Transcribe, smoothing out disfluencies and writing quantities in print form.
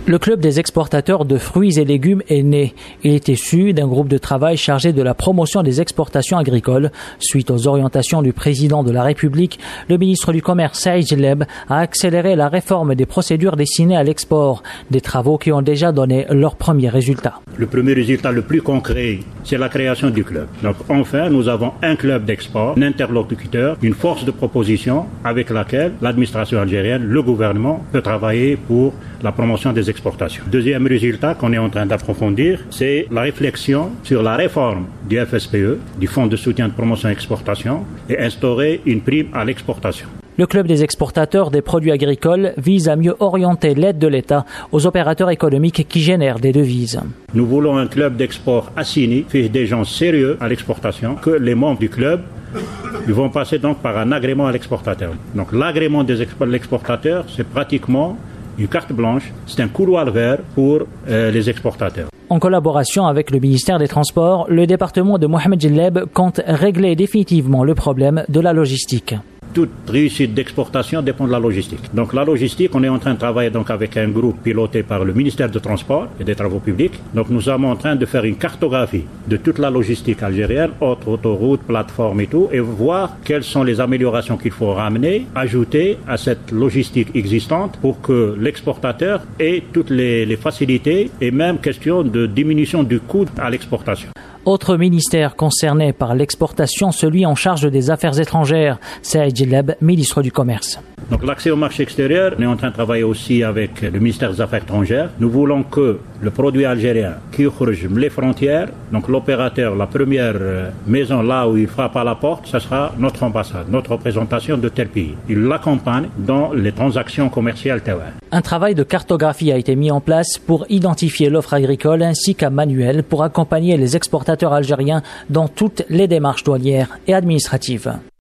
Le club des exportateurs de fruits et légumes est né. Il est issu d'un groupe de travail chargé de la promotion des exportations agricoles. Suite aux orientations du président de la République, le ministre du Commerce, Saïd Jelleb, a accéléré la réforme des procédures destinées à l'export, des travaux qui ont déjà donné leurs premiers résultats. Le premier résultat le plus concret, c'est la création du club. Donc enfin, nous avons un club d'export, un interlocuteur, une force de proposition avec laquelle l'administration algérienne, le gouvernement, peut travailler pour la promotion des exportations. Deuxième résultat qu'on est en train d'approfondir, c'est la réflexion sur la réforme du FSPE, du Fonds de soutien de promotion et exportation, et instaurer une prime à l'exportation. Le club des exportateurs des produits agricoles vise à mieux orienter l'aide de l'État aux opérateurs économiques qui génèrent des devises. Nous voulons un club d'export assigné, fait des gens sérieux à l'exportation, que les membres du club ils vont passer donc par un agrément à l'exportateur. Donc l'agrément de l'exportateur, c'est pratiquement une carte blanche, c'est un couloir vert pour les exportateurs. En collaboration avec le ministère des Transports, le département de Mohamed Jelleb compte régler définitivement le problème de la logistique. Toute réussite d'exportation dépend de la logistique. Donc la logistique, on est en train de travailler donc avec un groupe piloté par le ministère des Transports et des Travaux publics. Donc nous sommes en train de faire une cartographie de toute la logistique algérienne, autoroutes, plateformes et tout, et voir quelles sont les améliorations qu'il faut ramener, ajouter à cette logistique existante pour que l'exportateur ait toutes les facilités et même question de diminution du coût à l'exportation. Autre ministère concerné par l'exportation, celui en charge des affaires étrangères, Saïd Jelleb, ministre du Commerce. Donc l'accès au marché extérieur, on est en train de travailler aussi avec le ministère des Affaires étrangères. Nous voulons que le produit algérien qui ouvre les frontières, donc l'opérateur, la première maison là où il frappe à la porte, ce sera notre ambassade, notre représentation de tel pays. Il l'accompagne dans les transactions commerciales. Un travail de cartographie a été mis en place pour identifier l'offre agricole ainsi qu'un manuel pour accompagner les exportateurs algériens dans toutes les démarches douanières et administratives.